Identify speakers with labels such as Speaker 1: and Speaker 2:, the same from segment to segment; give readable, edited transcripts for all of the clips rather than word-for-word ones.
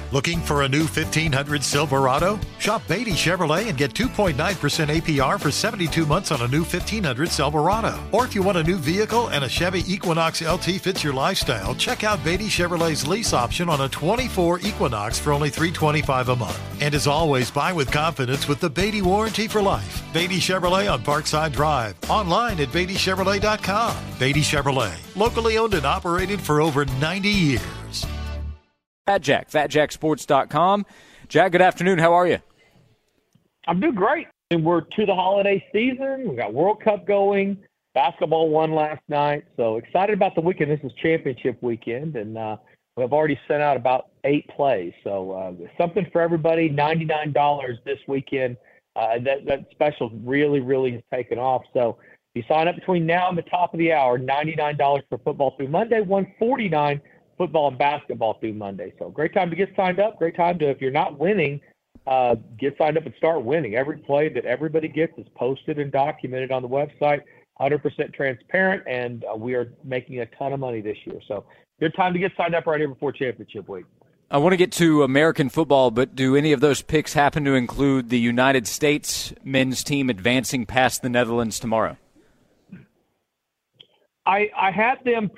Speaker 1: Looking for a new 1500 Silverado? Shop Beatty Chevrolet and get 2.9% APR for 72 months on a new 1500 Silverado. Or if you want a new vehicle and a Chevy Equinox LT fits your lifestyle, check out Beatty Chevrolet's lease option on a 24 Equinox for only $325 a month. And as always, buy with confidence with the Beatty Warranty for Life. Beatty Chevrolet on Parkside Drive. Online at BeattyChevrolet.com. Beatty Chevrolet, locally owned and operated for over 90 years.
Speaker 2: Fat Jack, FatJackSports.com. Jack, good afternoon. How are you?
Speaker 3: I'm doing great. And we're to the holiday season. We got World Cup going. Basketball won last night. So excited about the weekend. This is championship weekend, and we've already sent out about 8 plays. So something for everybody. $99 this weekend. That special really has taken off. So if you sign up between now and the top of the hour, $99 for football through Monday, $149 football and basketball through Monday. So great time to get signed up. Great time to, if you're not winning, get signed up and start winning. Every play that everybody gets is posted and documented on the website, 100% transparent, and we are making a ton of money this year. So good time to get signed up right here before championship week.
Speaker 2: I want to get to American football, but do any of those picks happen to include the United States men's team advancing past the Netherlands tomorrow? I had them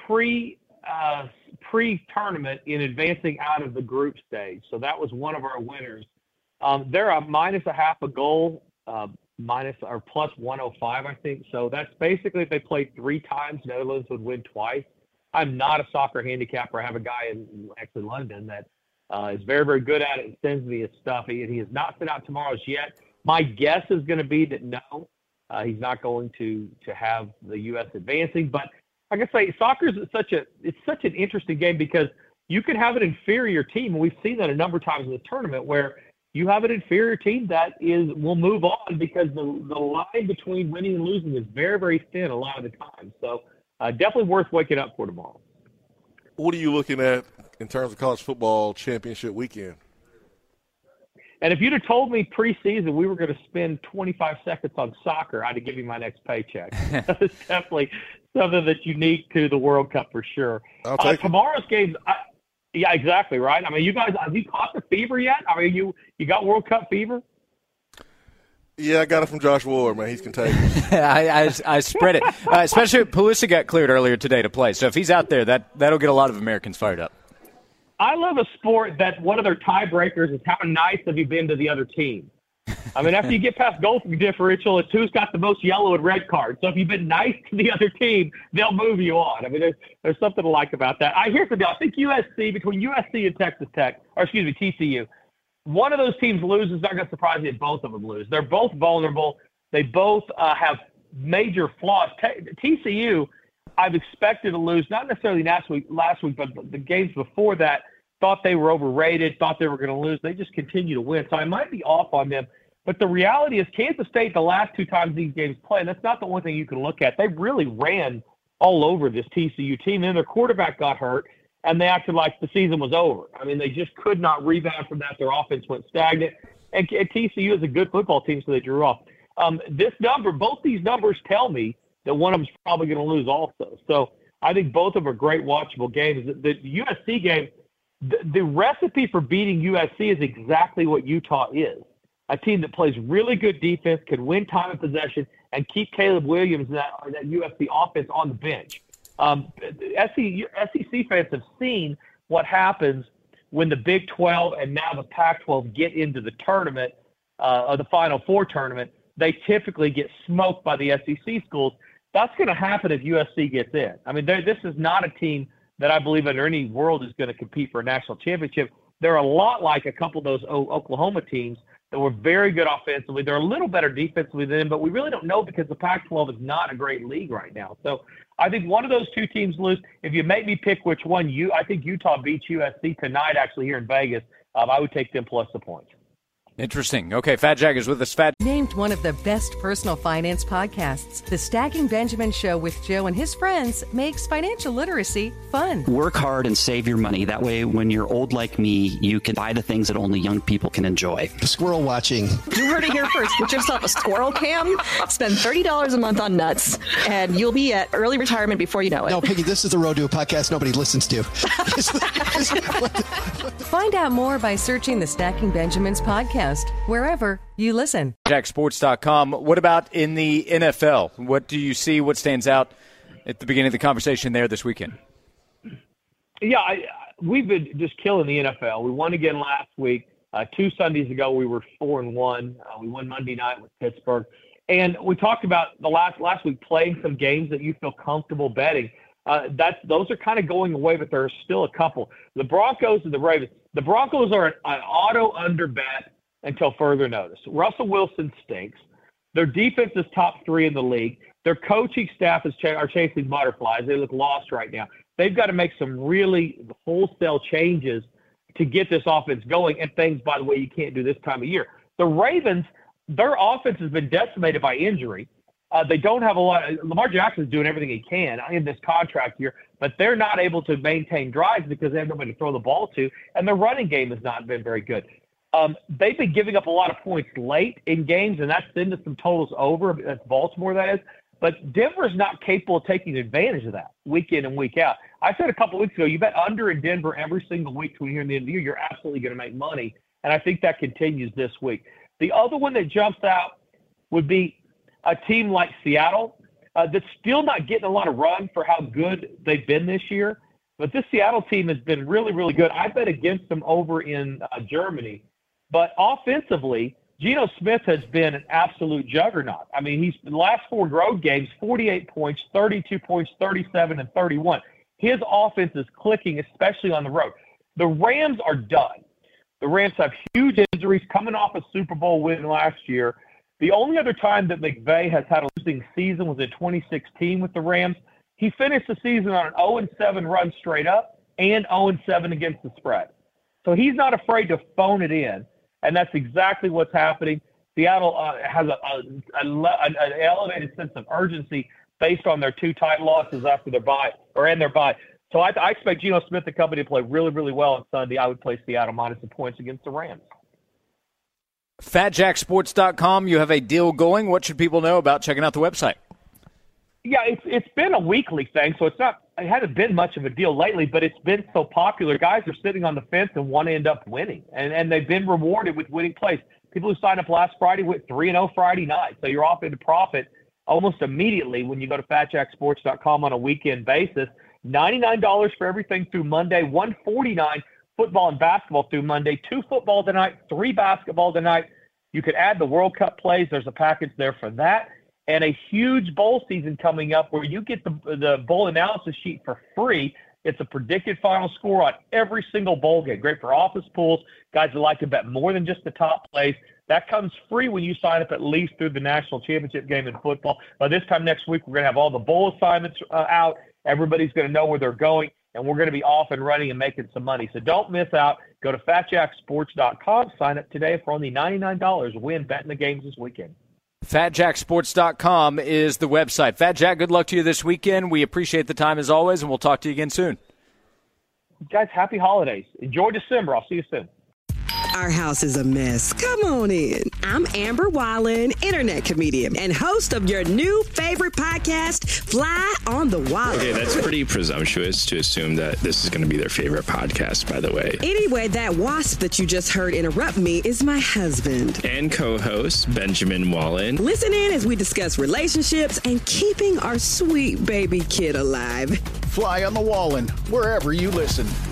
Speaker 2: pre-tournament in advancing out of the group stage. So that was one of our winners. They're a minus a half a goal, minus or plus 105, I think. So that's basically if they played 3 times, Netherlands would win twice. I'm not a soccer handicapper. I have a guy in actually London that is very, very good at it and sends me his stuff. He has not sent out tomorrow's yet. My guess is going to be that no, he's not going to have the U.S. advancing. But like I say, soccer is such an interesting game because you can have an inferior team, and we've seen that a number of times in the tournament where you have an inferior team that will move on because the line between winning and losing is very, very thin a lot of the time. So definitely worth waking up for tomorrow.
Speaker 4: What are you looking at in terms of college football championship weekend?
Speaker 3: And if you'd have told me preseason we were going to spend 25 seconds on soccer, I'd have given you my next paycheck. It's definitely something that's unique to the World Cup for sure. Tomorrow's games, yeah, exactly, right? I mean, you guys, have you caught the fever yet? I mean, you got World Cup fever?
Speaker 4: Yeah, I got it from Josh Ward, man. He's contagious.
Speaker 2: I spread it. Especially Pulisic got cleared earlier today to play. So if he's out there, that'll get a lot of Americans fired up.
Speaker 3: I love a sport that one of their tiebreakers is how nice have you been to the other team. I mean, after you get past goal differential, it's who's got the most yellow and red cards. So if you've been nice to the other team, they'll move you on. I mean, there's something to like about that. Here's the deal. I think between USC and TCU, one of those teams loses. It's not going to surprise you if both of them lose. They're both vulnerable. They both have major flaws. TCU, I've expected to lose, not necessarily last week, but the games before that, thought they were overrated, thought they were going to lose. They just continue to win. So I might be off on them. But the reality is Kansas State, the last 2 times these games play, and that's not the one thing you can look at. They really ran all over this TCU team. And their quarterback got hurt, and they acted like the season was over. I mean, they just could not rebound from that. Their offense went stagnant. And TCU is a good football team, so they drew off. Both these numbers tell me that one of them is probably going to lose also. So I think both of them are great watchable games. The USC game, the recipe for beating USC is exactly what Utah is. A team that plays really good defense, can win time of possession, and keep Caleb Williams and that USC offense on the bench. SEC fans have seen what happens when the Big 12 and now the Pac-12 get into the tournament, or the Final Four tournament. They typically get smoked by the SEC schools. That's going to happen if USC gets in. I mean, this is not a team that I believe under any world is going to compete for a national championship. They're a lot like a couple of those Oklahoma teams that were very good offensively. They're a little better defensively than them, but we really don't know because the Pac-12 is not a great league right now. So I think one of those 2 teams lose. If you make me pick which one, I think Utah beats USC tonight actually here in Vegas. I would take them plus the points.
Speaker 2: Interesting. Okay, Fat Jack is with us.
Speaker 5: Named one of the best personal finance podcasts, The Stacking Benjamin Show with Joe and his friends makes financial literacy fun.
Speaker 6: Work hard and save your money. That way, when you're old like me, you can buy the things that only young people can enjoy.
Speaker 7: Squirrel watching.
Speaker 8: You heard it here first. Get yourself a squirrel cam, spend $30 a month on nuts, and you'll be at early retirement before you know it.
Speaker 7: No, Piggy, this is the Road to a podcast nobody listens to.
Speaker 5: Find out more by searching the Stacking Benjamins podcast, wherever you listen.
Speaker 7: JackSports.com. What about in the NFL? What do you see? What stands out at the beginning of the conversation there this weekend?
Speaker 2: Yeah, we've been just killing the NFL. We won again last week. 2 Sundays ago, we were 4-1. We won Monday night with Pittsburgh. And we talked about the last week playing some games that you feel comfortable betting. Those are kind of going away, but there are still a couple. The Broncos and the Ravens. The Broncos are an auto under bet until further notice. Russell Wilson stinks. Their defense is top 3 in the league. Their coaching staff are chasing butterflies. They look lost right now. They've got to make some really wholesale changes to get this offense going, and things, by the way, you can't do this time of year. The Ravens, their offense has been decimated by injury. They don't have a lot. Lamar Jackson's doing everything he can in this contract year, but they're not able to maintain drives because they have nobody to throw the ball to, and their running game has not been very good. They've been giving up a lot of points late in games, and that's into some totals over. That's Baltimore, that is. But Denver's not capable of taking advantage of that week in and week out. I said a couple of weeks ago, you bet under in Denver every single week between here and the end of the year, you're absolutely going to make money, and I think that continues this week. The other one that jumps out would be a team like Seattle that's still not getting a lot of run for how good they've been this year. But this Seattle team has been really, really good. I bet against them over in Germany. But offensively, Geno Smith has been an absolute juggernaut. I mean, he's the last 4 road games, 48 points, 32 points, 37, and 31. His offense is clicking, especially on the road. The Rams are done. The Rams have huge injuries coming off a Super Bowl win last year. The only other time that McVay has had a losing season was in 2016 with the Rams. He finished the season on an 0-7 run straight up and 0-7 against the spread. So he's not afraid to phone it in, and that's exactly what's happening. Seattle has an elevated sense of urgency based on their 2 tight losses after their bye or in their bye. So I expect Geno Smith and company to play really, really well on Sunday. I would play Seattle minus the points against the Rams.
Speaker 7: FatJackSports.com, you have a deal going. What should people know about checking out the website?
Speaker 2: Yeah, it's been a weekly thing, so it hasn't been much of a deal lately, but it's been so popular. Guys are sitting on the fence and want to end up winning, and they've been rewarded with winning plays. People who signed up last Friday went 3-0 Friday night, so you're off into profit almost immediately when you go to FatJackSports.com on a weekend basis. $99 for everything through Monday, $149 football and basketball through Monday, 2 football tonight, 3 basketball tonight. You could add the World Cup plays. There's a package there for that. And a huge bowl season coming up where you get the bowl analysis sheet for free. It's a predicted final score on every single bowl game. Great for office pools, guys that like to bet more than just the top plays. That comes free when you sign up at least through the national championship game in football. By this time next week, we're going to have all the bowl assignments out. Everybody's going to know where they're going, and we're going to be off and running and making some money. So don't miss out. Go to FatJackSports.com. Sign up today for only $99. Win betting the games this weekend.
Speaker 7: FatJackSports.com is the website. Fat Jack, good luck to you this weekend. We appreciate the time as always, and we'll talk to you again soon.
Speaker 2: Guys, happy holidays. Enjoy December. I'll see you soon.
Speaker 9: Our house is a mess. Come on in. I'm Amber Wallen, internet comedian and host of your new favorite podcast, Fly on the Wall.
Speaker 10: Okay, that's pretty presumptuous to assume that this is going to be their favorite podcast, by the way.
Speaker 9: Anyway, that wasp that you just heard interrupt me is my husband.
Speaker 10: And co-host, Benjamin Wallen.
Speaker 9: Listen in as we discuss relationships and keeping our sweet baby kid alive.
Speaker 11: Fly on the Wallen, wherever you listen.